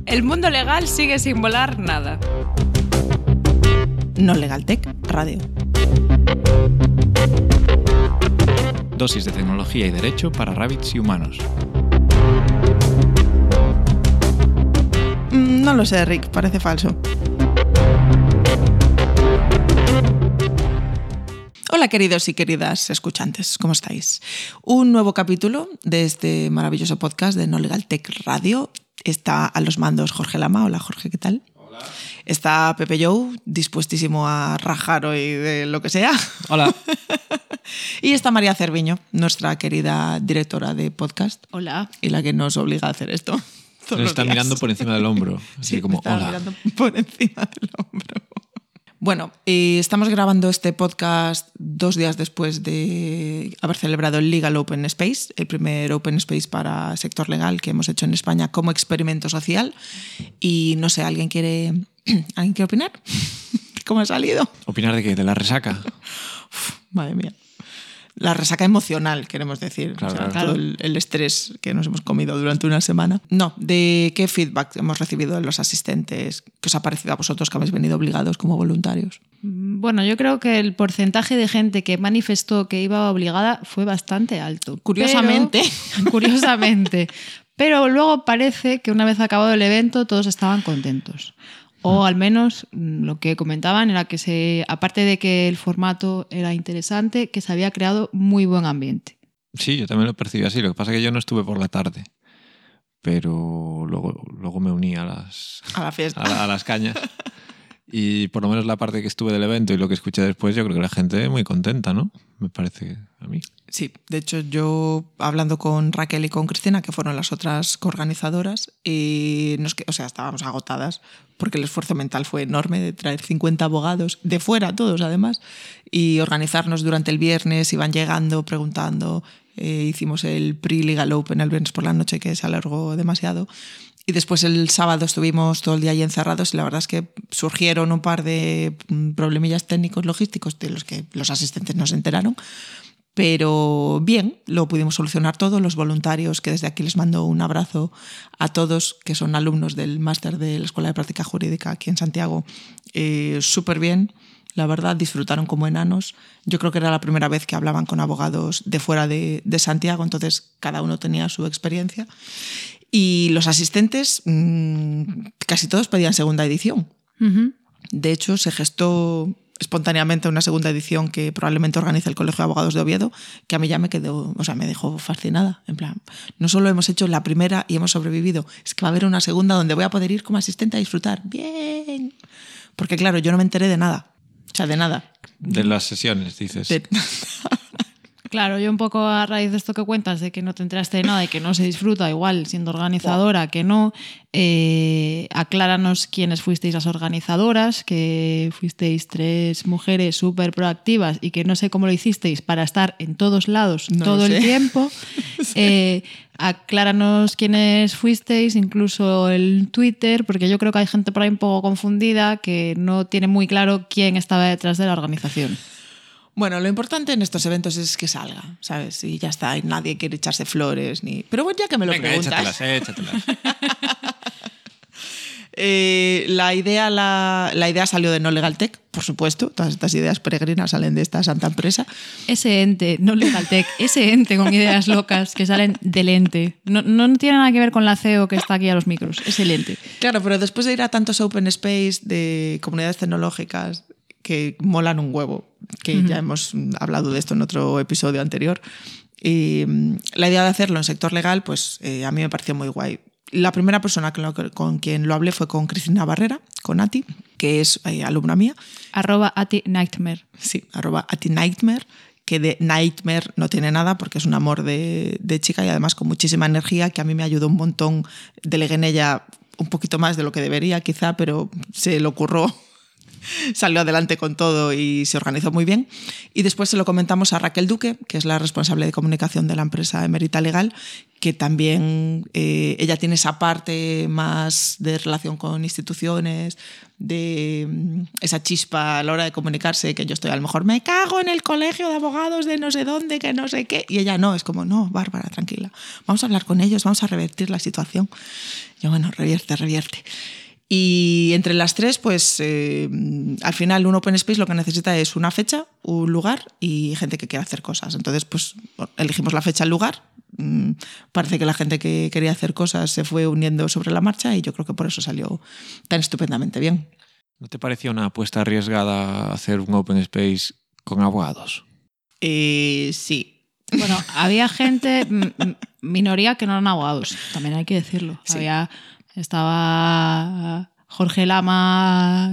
El mundo legal sigue sin volar nada. No Legal Tech Radio. Dosis de tecnología y derecho para rabbits y humanos. No lo sé, Rick, parece falso. Hola queridos y queridas escuchantes, ¿cómo estáis? Un nuevo capítulo de este maravilloso podcast de No Legal Tech Radio. Está a los mandos Jorge Lama. Hola Jorge, ¿qué tal? Hola. Está Pepe Jou, dispuestísimo a rajar hoy de lo que sea. Hola. Y está María Cerviño, nuestra querida directora de podcast. Hola. Y la que nos obliga a hacer esto. Nos está mirando por encima del hombro. Así Sí, como, me está hola. mirando por encima del hombro. Bueno, estamos grabando este podcast 2 días después de haber celebrado el Legal Open Space, el primer Open Space para sector legal que hemos hecho en España como experimento social. Y no sé, ¿alguien quiere opinar? ¿Cómo ha salido? ¿Opinar de qué? ¿De la resaca? Madre mía. La resaca emocional, queremos decir. Claro, o sea, claro. todo el estrés que nos hemos comido durante una semana. No, ¿de qué feedback hemos recibido de los asistentes? ¿Qué os ha parecido a vosotros que habéis venido obligados como voluntarios? Bueno, yo creo que el porcentaje de gente que manifestó que iba obligada fue bastante alto. Curiosamente. Curiosamente. Pero luego parece que una vez acabado el evento todos estaban contentos. O al menos lo que comentaban era que aparte de que el formato era interesante, que se había creado muy buen ambiente. Sí, yo también lo percibí así. Lo que pasa es que yo no estuve por la tarde. Pero luego me uní a la fiesta. A las cañas. Y por lo menos la parte que estuve del evento y lo que escuché después, yo creo que la gente muy contenta, ¿no? Me parece a mí. Sí, de hecho yo hablando con Raquel y con Cristina, que fueron las otras coorganizadoras, y estábamos agotadas porque el esfuerzo mental fue enorme de traer 50 abogados, de fuera todos además, y organizarnos durante el viernes, iban llegando, preguntando, hicimos el pre-Legal Open el viernes por la noche que se alargó demasiado. Y después el sábado estuvimos todo el día ahí encerrados y la verdad es que surgieron un par de problemillas técnicos logísticos de los que los asistentes no se enteraron. Pero bien, lo pudimos solucionar todo. Los voluntarios, que desde aquí les mando un abrazo a todos, que son alumnos del máster de la Escuela de Práctica Jurídica aquí en Santiago, súper bien. La verdad, disfrutaron como enanos. Yo creo que era la primera vez que hablaban con abogados de fuera de Santiago, entonces cada uno tenía su experiencia. Y los asistentes, casi todos pedían segunda edición. Uh-huh. De hecho, se gestó espontáneamente una segunda edición que probablemente organiza el Colegio de Abogados de Oviedo, que a mí ya me dejó fascinada. En plan, no solo hemos hecho la primera y hemos sobrevivido, es que va a haber una segunda donde voy a poder ir como asistente a disfrutar. ¡Bien! Porque claro, yo no me enteré de nada. O sea, de nada. De las sesiones, dices. Claro, yo un poco a raíz de esto que cuentas, de que no te enteraste de nada y que no se disfruta igual siendo organizadora, que no, acláranos quiénes fuisteis las organizadoras, que fuisteis 3 mujeres súper proactivas y que no sé cómo lo hicisteis para estar en todos lados todo el tiempo. Sí. Acláranos quiénes fuisteis, incluso el Twitter, porque yo creo que hay gente por ahí un poco confundida que no tiene muy claro quién estaba detrás de la organización. Bueno, lo importante en estos eventos es que salga, ¿sabes? Y ya está, y nadie quiere echarse flores ni... Pero bueno, ya que me lo preguntas... Échatelas. La idea salió de No Legal Tech, por supuesto. Todas estas ideas peregrinas salen de esta santa empresa. Ese ente, No Legal Tech, ese ente con ideas locas que salen del ente. No tiene nada que ver con la CEO que está aquí a los micros, es el ente. Claro, pero después de ir a tantos open space de comunidades tecnológicas que molan un huevo, que ya hemos hablado de esto en otro episodio anterior, y la idea de hacerlo en sector legal, pues a mí me pareció muy guay. La primera persona con quien lo hablé fue con Cristina Barrera, con Ati, que es alumna mía. @AtiNightmare. Sí, @AtiNightmare, que de Nightmare no tiene nada porque es un amor de chica y además con muchísima energía, que a mí me ayudó un montón. Delegué en ella un poquito más de lo que debería quizá, pero se le ocurrió salió adelante con todo y se organizó muy bien. Y después se lo comentamos a Raquel Duque, que es la responsable de comunicación de la empresa Emerita Legal, que también ella tiene esa parte más de relación con instituciones, de esa chispa a la hora de comunicarse, que yo estoy a lo mejor, me cago en el colegio de abogados de no sé dónde, que no sé qué, y ella no, es como, no, Bárbara, tranquila, vamos a hablar con ellos, vamos a revertir la situación. Yo, bueno, revierte. Y entre las tres, pues al final un Open Space lo que necesita es una fecha, un lugar y gente que quiera hacer cosas. Entonces, pues elegimos la fecha, el lugar. Parece que la gente que quería hacer cosas se fue uniendo sobre la marcha y yo creo que por eso salió tan estupendamente bien. ¿No te parecía una apuesta arriesgada hacer un Open Space con abogados? Sí. Bueno, había gente, minoría que no eran abogados, también hay que decirlo. Sí. Estaba Jorge Lama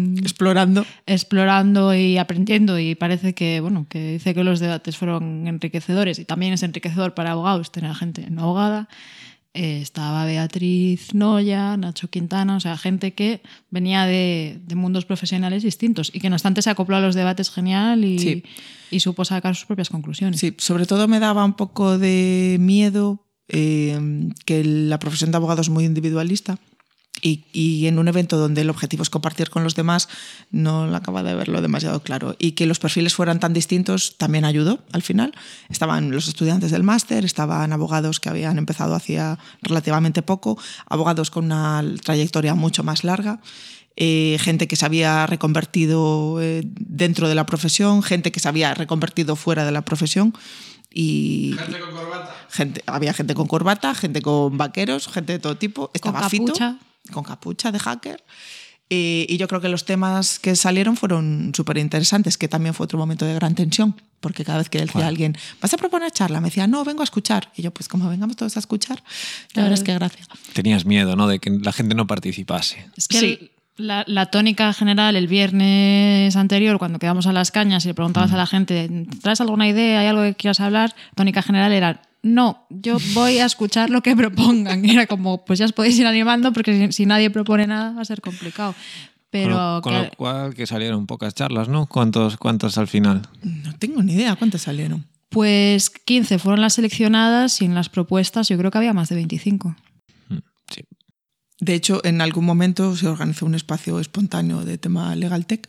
explorando y aprendiendo, y parece que, bueno, que dice que los debates fueron enriquecedores, y también es enriquecedor para abogados tener a gente no abogada. Estaba Beatriz Noya, Nacho Quintana, o sea, gente que venía de mundos profesionales distintos y que no obstante se acopló a los debates genial y supo sacar sus propias conclusiones. Sí, sobre todo me daba un poco de miedo que la profesión de abogado es muy individualista y en un evento donde el objetivo es compartir con los demás no acaba de verlo demasiado claro, y que los perfiles fueran tan distintos también ayudó al final. Estaban los estudiantes del máster, estaban abogados que habían empezado hacía relativamente poco, abogados con una trayectoria mucho más larga, gente que se había reconvertido dentro de la profesión, gente que se había reconvertido fuera de la profesión. Y gente con corbata. Había gente con corbata, gente con vaqueros, gente de todo tipo. Estaba con capucha. Fito, con capucha de hacker. Y yo creo que los temas que salieron fueron súper interesantes, que también fue otro momento de gran tensión, porque cada vez que decía a alguien, ¿vas a proponer charla? Me decía, no, vengo a escuchar. Y yo, pues como vengamos todos a escuchar, la verdad es que gracias. Tenías miedo, ¿no?, de que la gente no participase. Es que sí. La tónica general el viernes anterior, cuando quedamos a las cañas y le preguntabas a la gente, ¿traes alguna idea? ¿Hay algo que quieras hablar? Tónica general era, no, yo voy a escuchar lo que propongan. Y era como, pues ya os podéis ir animando, porque si nadie propone nada va a ser complicado. Pero con lo cual que salieron pocas charlas, ¿no? ¿Cuántos al final? No tengo ni idea cuántas salieron. Pues 15 fueron las seleccionadas y en las propuestas yo creo que había más de 25. Sí. De hecho, en algún momento se organizó un espacio espontáneo de tema Legal Tech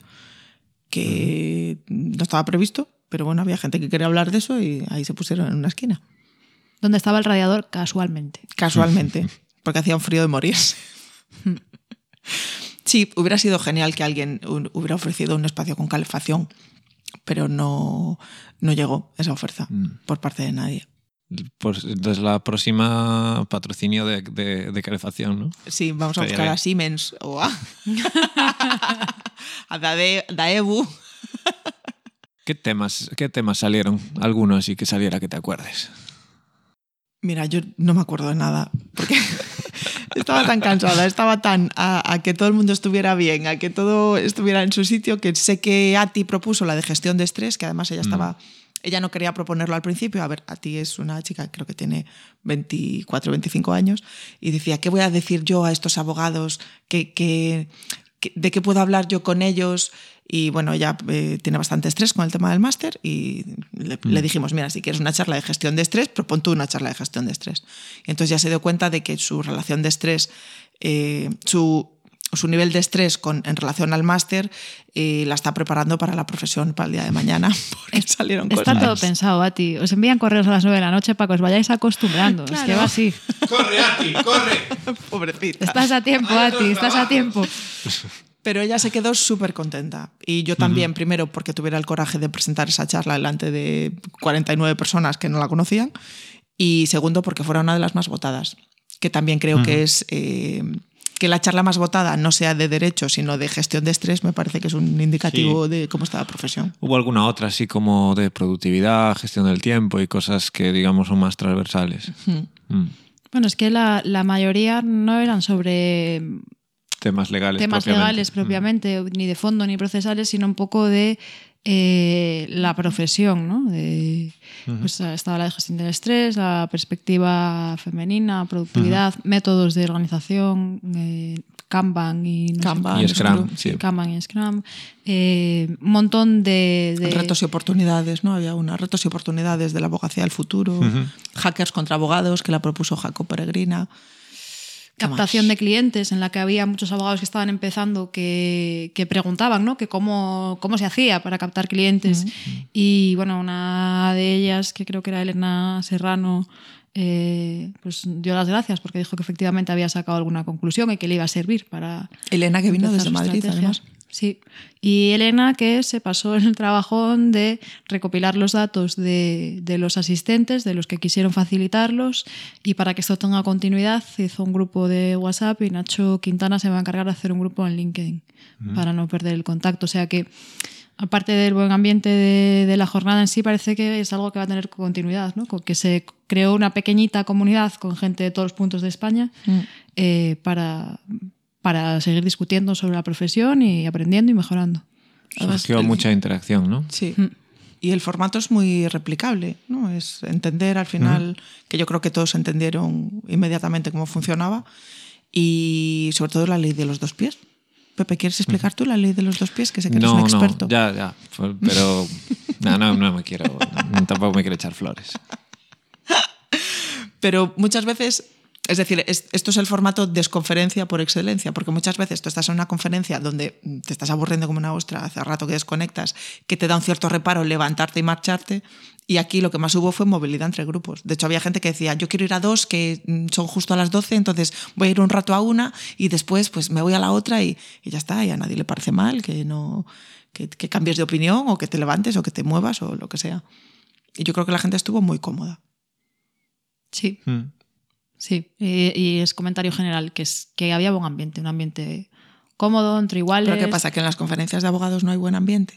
que no estaba previsto, pero bueno, había gente que quería hablar de eso y ahí se pusieron en una esquina. Donde estaba el radiador casualmente. Casualmente, porque hacía un frío de morirse. Sí, hubiera sido genial que alguien hubiera ofrecido un espacio con calefacción, pero no llegó esa oferta por parte de nadie. Pues entonces la próxima patrocinio de calefacción, ¿no? Sí, vamos a buscar a Siemens o a Daewoo. ¿Qué temas salieron? Algunos y que saliera que te acuerdes. Mira, yo no me acuerdo de nada, porque estaba tan cansada, estaba tan a que todo el mundo estuviera bien, a que todo estuviera en su sitio, que sé que Ati propuso la de gestión de estrés, que además ella estaba... Ella no quería proponerlo al principio. A ver, Ati es una chica, creo que tiene 24, 25 años, y decía, ¿qué voy a decir yo a estos abogados? ¿De qué puedo hablar yo con ellos? Y bueno, ella tiene bastante estrés con el tema del máster y le dijimos, mira, si quieres una charla de gestión de estrés, propon tú una charla de gestión de estrés. Y entonces ya se dio cuenta de que su relación de estrés, su nivel de estrés en relación al máster la está preparando para la profesión, para el día de mañana, porque salieron cosas. Está todo pensado, Ati. Os envían correos a las 9 de la noche para que os vayáis acostumbrando. Claro. Es que va así. ¡Corre, Ati, corre! Pobrecita. Estás a tiempo, Ati, estás a tiempo. Pero ella se quedó súper contenta. Y yo también, primero porque tuviera el coraje de presentar esa charla delante de 49 personas que no la conocían, y segundo porque fuera una de las más votadas, que también creo que es... que la charla más votada no sea de derecho, sino de gestión de estrés, me parece que es un indicativo de cómo está la profesión. ¿Hubo alguna otra así como de productividad, gestión del tiempo y cosas que digamos son más transversales? Bueno, es que la mayoría no eran sobre temas legales propiamente, ni de fondo ni procesales, sino un poco de la profesión, ¿no? Pues estaba la de gestión del estrés, la perspectiva femenina, productividad, métodos de organización, Kanban y, y Scrum. Sí. Kanban y Scrum. Un montón de... Retos y oportunidades, ¿no? Había retos y oportunidades de la abogacía del futuro, hackers contra abogados, que la propuso Jacob Peregrina. Captación de clientes, en la que había muchos abogados que estaban empezando que preguntaban, ¿no? Que cómo se hacía para captar clientes. Y bueno, una de ellas, que creo que era Elena Serrano, pues dio las gracias porque dijo que efectivamente había sacado alguna conclusión y que le iba a servir para... Elena, que vino desde Madrid, además. Sí, y Elena, que se pasó en el trabajón de recopilar los datos de los asistentes, de los que quisieron facilitarlos, y para que esto tenga continuidad hizo un grupo de WhatsApp y Nacho Quintana se va a encargar de hacer un grupo en LinkedIn para no perder el contacto. O sea que, aparte del buen ambiente de la jornada en sí, parece que es algo que va a tener continuidad, ¿no? Que se creó una pequeñita comunidad con gente de todos los puntos de España para seguir discutiendo sobre la profesión y aprendiendo y mejorando. Surgió mucha interacción, ¿no? Sí. Y el formato es muy replicable, ¿no? Es entender al final, que yo creo que todos entendieron inmediatamente cómo funcionaba, y sobre todo la ley de los 2 pies. Pepe, ¿quieres explicar tú la ley de los 2 pies? Que sé que eres un experto. No, ya. Pero no me quiero, tampoco me quiero echar flores. Pero muchas veces... Es decir, esto es el formato desconferencia por excelencia, porque muchas veces tú estás en una conferencia donde te estás aburriendo como una ostra, hace rato que desconectas, que te da un cierto reparo levantarte y marcharte, y aquí lo que más hubo fue movilidad entre grupos. De hecho, había gente que decía, yo quiero ir a 2 que son justo a las 12, entonces voy a ir un rato a una y después pues me voy a la otra y ya está, y a nadie le parece mal que cambies de opinión o que te levantes o que te muevas o lo que sea. Y yo creo que la gente estuvo muy cómoda. Sí. Sí, y es comentario general, que había buen ambiente, un ambiente cómodo, entre iguales. ¿Pero qué pasa? ¿Que en las conferencias de abogados no hay buen ambiente?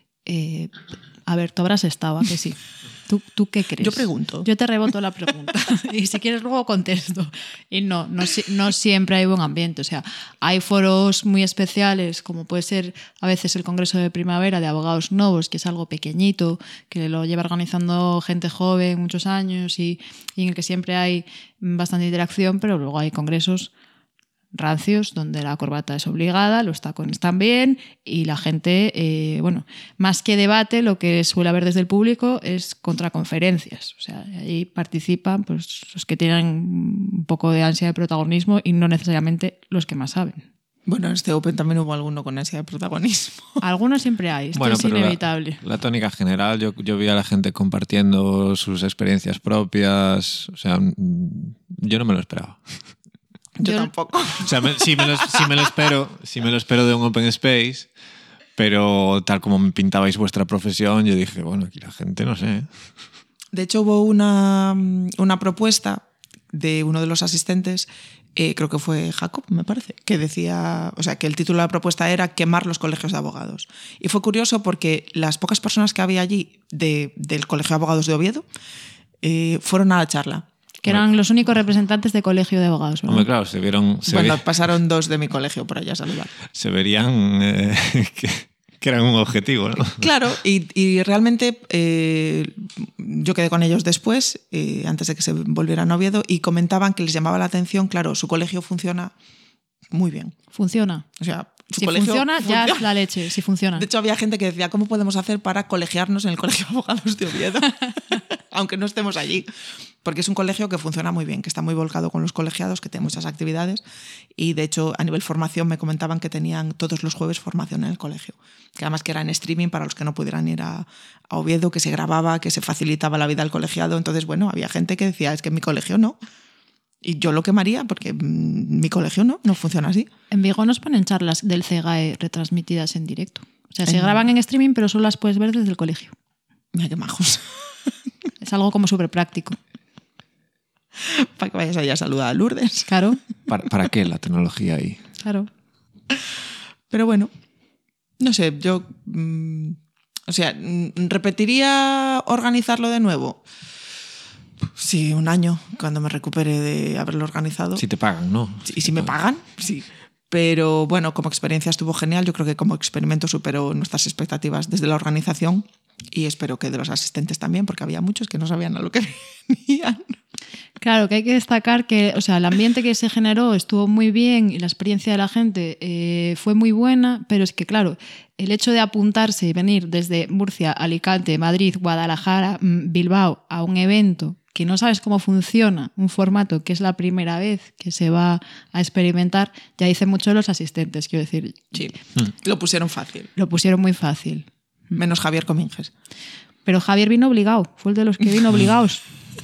A ver, tú habrás estado, ¿a que sí? ¿Tú qué crees? Yo pregunto. Yo te reboto la pregunta y si quieres luego contesto. Y no siempre hay buen ambiente. O sea, hay foros muy especiales, como puede ser a veces el Congreso de Primavera de Abogados Nuevos, que es algo pequeñito, que lo lleva organizando gente joven muchos años y en el que siempre hay bastante interacción, pero luego hay congresos rancios donde la corbata es obligada, los tacones también, y la gente, más que debate, lo que suele haber desde el público es contraconferencias. O sea, ahí participan pues los que tienen un poco de ansia de protagonismo y no necesariamente los que más saben. Bueno, en este Open también hubo alguno con ansia de protagonismo. Algunos siempre hay, esto es inevitable. La tónica general, yo vi a la gente compartiendo sus experiencias propias, o sea, yo no me lo esperaba. Yo tampoco. O sea, sí me lo espero de un open space, pero tal como me pintabais vuestra profesión, yo dije, bueno, aquí la gente no sé. De hecho, hubo una propuesta de uno de los asistentes, creo que fue Jacob, me parece, que decía, o sea, que el título de la propuesta era quemar los colegios de abogados. Y fue curioso porque las pocas personas que había allí del Colegio de Abogados de Oviedo fueron a la charla. Que eran los únicos representantes de colegio de abogados, ¿verdad? Hombre, claro, pasaron 2 de mi colegio por allá a saludar. Se verían que eran un objetivo, ¿no? Claro, y realmente yo quedé con ellos después, antes de que se volvieran a Oviedo, y comentaban que les llamaba la atención, claro, su colegio funciona muy bien. Funciona. O sea, si funciona, ya es la leche, si funciona. De hecho, había gente que decía, ¿cómo podemos hacer para colegiarnos en el Colegio de Abogados de Oviedo? Aunque no estemos allí. Porque es un colegio que funciona muy bien, que está muy volcado con los colegiados, que tiene muchas actividades. Y de hecho, a nivel formación, me comentaban que tenían todos los jueves formación en el colegio. Que además que era en streaming para los que no pudieran ir a Oviedo, que se grababa, que se facilitaba la vida al colegiado. Entonces, bueno, había gente que decía, es que en mi colegio no. Y yo lo quemaría porque mi colegio no funciona así. En Vigo nos ponen charlas del CEGAE retransmitidas en directo. O sea, se graban en streaming, pero solo las puedes ver desde el colegio. Mira qué majos. Es algo como súper práctico. Para que vayas allá a saludar a Lourdes. Claro. ¿Para qué la tecnología ahí? Claro. Pero bueno, no sé, yo... ¿repetiría organizarlo de nuevo? Sí, un año, cuando me recupere de haberlo organizado. Si te pagan, ¿no? Y si me pagan, sí. Pero bueno, como experiencia estuvo genial. Yo creo que como experimento superó nuestras expectativas desde la organización. y espero que de los asistentes también, porque había muchos que no sabían a lo que venían. Claro, que hay que destacar que, o sea, el ambiente que se generó estuvo muy bien y la experiencia de la gente fue muy buena, pero es que, claro, el hecho de apuntarse y venir desde Murcia, Alicante, Madrid, Guadalajara, Bilbao a un evento que no sabes cómo funciona, un formato que es la primera vez que se va a experimentar, ya dicen mucho los asistentes, quiero decir. Sí, lo pusieron fácil. Lo pusieron muy fácil. Menos Javier Cominges. Pero Javier vino obligado, fue el de los que vino obligados.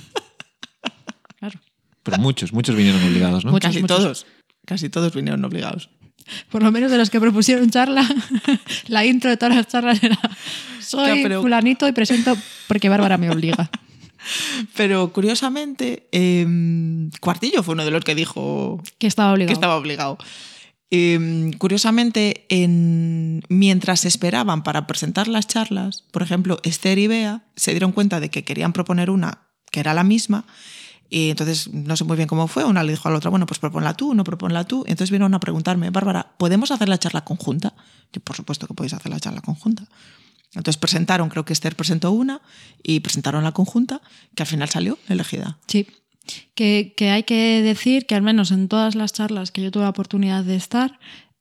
Claro. Pero muchos vinieron obligados, ¿no? Casi todos vinieron obligados. Por lo menos de los que propusieron charla, la intro de todas las charlas era soy fulanito y presento porque Bárbara me obliga. Pero curiosamente, Cuartillo fue uno de los que dijo que estaba obligado. Curiosamente, mientras esperaban para presentar las charlas, por ejemplo, Esther y Bea se dieron cuenta de que querían proponer una que era la misma. Y entonces, no sé muy bien cómo fue, una le dijo a la otra, bueno, pues proponla tú, no proponla tú. Y entonces vinieron a preguntarme, Bárbara, ¿podemos hacer la charla conjunta? Yo, por supuesto que podéis hacer la charla conjunta. Entonces presentaron, creo que Esther presentó una y presentaron la conjunta, que al final salió elegida. Sí, que hay que decir que al menos en todas las charlas que yo tuve la oportunidad de estar,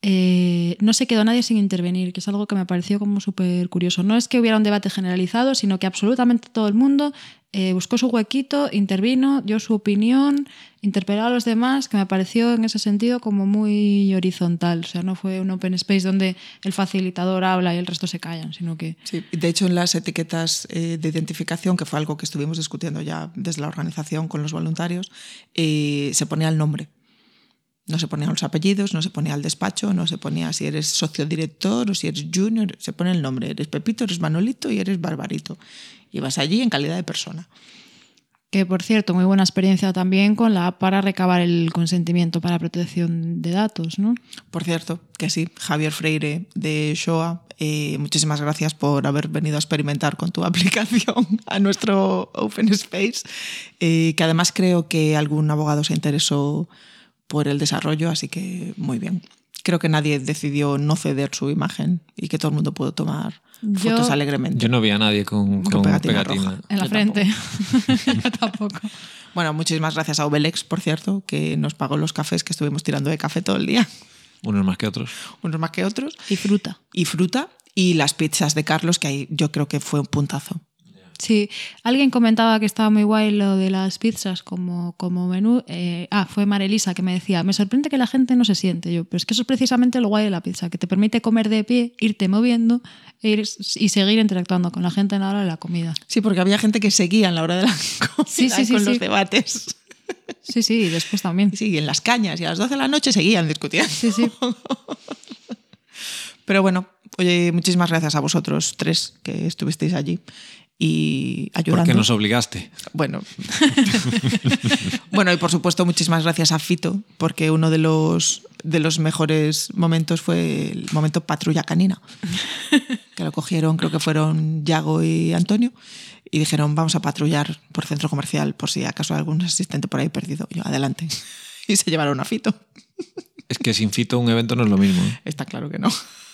no se quedó nadie sin intervenir, que es algo que me pareció como súper curioso. No es que hubiera un debate generalizado, sino que absolutamente todo el mundo buscó su huequito, intervino, dio su opinión, interpeló a los demás, que me pareció en ese sentido como muy horizontal. O sea, no fue un open space donde el facilitador habla y el resto se callan, sino que... Sí, de hecho en las etiquetas de identificación, que fue algo que estuvimos discutiendo ya desde la organización con los voluntarios, se ponía el nombre. No se ponían los apellidos, no se ponía el despacho, no se ponía si eres socio director o si eres junior, se pone el nombre. Eres Pepito, eres Manolito y eres Barbarito. Y vas allí en calidad de persona. Que, por cierto, muy buena experiencia también con la app para recabar el consentimiento para protección de datos, ¿no? Por cierto, que sí, Javier Freire de Shoah, muchísimas gracias por haber venido a experimentar con tu aplicación a nuestro Open Space, que además creo que algún abogado se interesó por el desarrollo, así que muy bien. Creo que nadie decidió no ceder su imagen y que todo el mundo pudo tomar fotos alegremente. Yo no vi a nadie con pegatina roja en la frente. Yo tampoco. Bueno, muchísimas gracias a Obelex, por cierto, que nos pagó los cafés que estuvimos tirando de café todo el día. Unos más que otros. Unos más que otros. Y fruta. Y las pizzas de Carlos, que ahí yo creo que fue un puntazo. Sí, alguien comentaba que estaba muy guay lo de las pizzas como menú. Fue Marelisa que me decía, me sorprende que la gente no se siente. Yo, pero es que eso es precisamente lo guay de la pizza, que te permite comer de pie, irte moviendo y seguir interactuando con la gente en la hora de la comida. Sí, porque había gente que seguía en la hora de la comida con los debates. Sí, y después también. Sí, en las cañas y a las 12 de la noche seguían discutiendo. Sí. Pero bueno, oye, muchísimas gracias a vosotros tres que estuvisteis allí y ayudando. Porque nos obligaste. Bueno. Bueno, y por supuesto muchísimas gracias a Fito, porque uno de los mejores momentos fue el momento patrulla canina, que lo cogieron, creo que fueron Yago y Antonio, y dijeron, vamos a patrullar por centro comercial por si acaso hay algún asistente por ahí perdido. Y yo, adelante. Y se llevaron a Fito. Es que sin Fito un evento no es lo mismo. Está claro que no.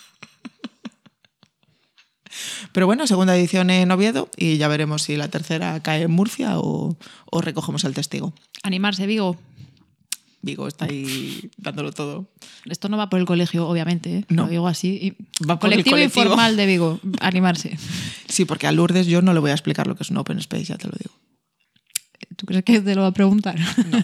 Pero bueno, segunda edición en Oviedo y ya veremos si la tercera cae en Murcia o recogemos el testigo. Animarse, Vigo. Vigo está ahí dándolo todo. Esto no va por el colegio, obviamente, ¿eh? No. Lo digo así. Va por colectivo el colectivo informal de Vigo. Animarse. Sí, porque a Lourdes yo no le voy a explicar lo que es un open space, ya te lo digo. ¿Tú crees que te lo va a preguntar? No.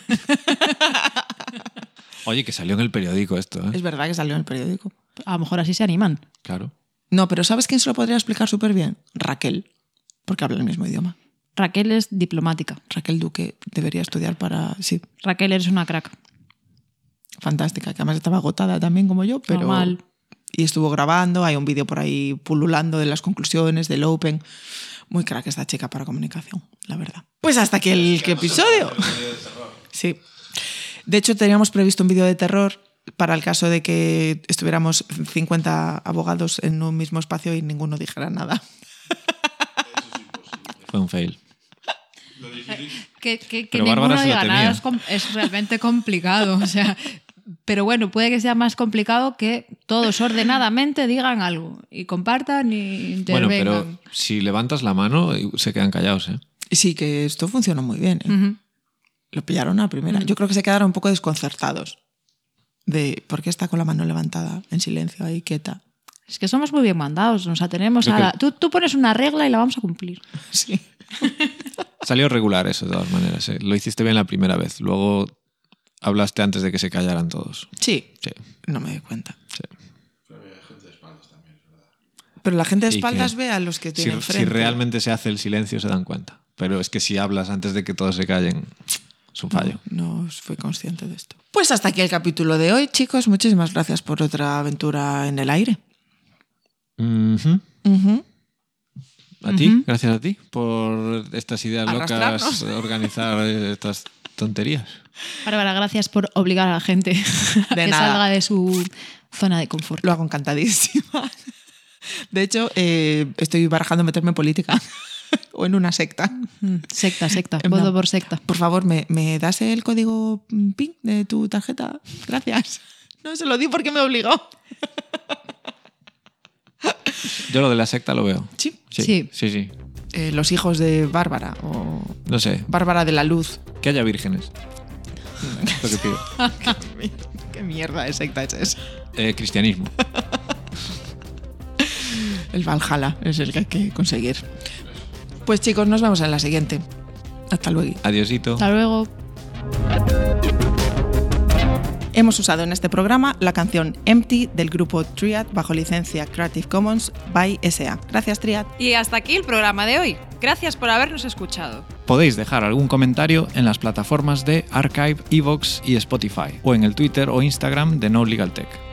Oye, que salió en el periódico esto, ¿eh? Es verdad que salió en el periódico. A lo mejor así se animan. Claro. No, pero ¿sabes quién se lo podría explicar súper bien? Raquel, porque habla el mismo idioma. Raquel es diplomática. Raquel Duque debería estudiar para... Sí, Raquel, eres una crack. fantástica, que además estaba agotada también como yo, pero... Normal. Y estuvo grabando, hay un vídeo por ahí pululando de las conclusiones del Open. Muy crack esta chica para comunicación, la verdad. Pues hasta aquí el episodio. Sí. De hecho, teníamos previsto un vídeo de terror para el caso de que estuviéramos 50 abogados en un mismo espacio y ninguno dijera nada. Fue un fail. Que Pero ninguno Bárbara se lo diga nada temía. es realmente complicado. O sea, pero bueno, puede que sea más complicado que todos ordenadamente digan algo y compartan y intervengan. Bueno, pero si levantas la mano, se quedan callados, ¿eh? Sí, que esto funcionó muy bien, ¿eh? Lo pillaron a la primera. Yo creo que se quedaron un poco desconcertados de por qué está con la mano levantada en silencio ahí quieta. Es que somos muy bien mandados, nos atenemos a tú pones una regla y la vamos a cumplir. Sí. Salió regular eso, de todas maneras, ¿eh? Lo hiciste bien la primera vez. Luego hablaste antes de que se callaran todos. Sí. Sí. No me di cuenta. Sí. Pero la gente de espaldas ve a los que tienen frente. Si realmente se hace el silencio, se dan cuenta. Pero es que si hablas antes de que todos se callen, es un fallo. No fui consciente de esto. Pues hasta aquí el capítulo de hoy, chicos. Muchísimas gracias por otra aventura en el aire. A ti, gracias a ti por estas ideas locas, organizar estas tonterías. Bárbara, gracias por obligar a la gente a que salga de su zona de confort. Lo hago encantadísima. De hecho, estoy barajando meterme en política o en una secta. Secta. Voto por secta. Por favor, ¿me das el código PIN de tu tarjeta? Gracias. No, se lo di porque me obligó. Yo lo de la secta lo veo. Sí. Los hijos de Bárbara o... No sé. Bárbara de la Luz. Que haya vírgenes. Lo que pido. ¿Qué mierda de secta es esa? Cristianismo. El Valhalla es el que hay que conseguir. Pues chicos, nos vemos en la siguiente. Hasta luego. Adiosito. Hasta luego. Hemos usado en este programa la canción Empty del grupo Triad bajo licencia Creative Commons by SA. Gracias, Triad. Y hasta aquí el programa de hoy. Gracias por habernos escuchado. Podéis dejar algún comentario en las plataformas de Archive, Evox y Spotify, o en el Twitter o Instagram de No Legal Tech.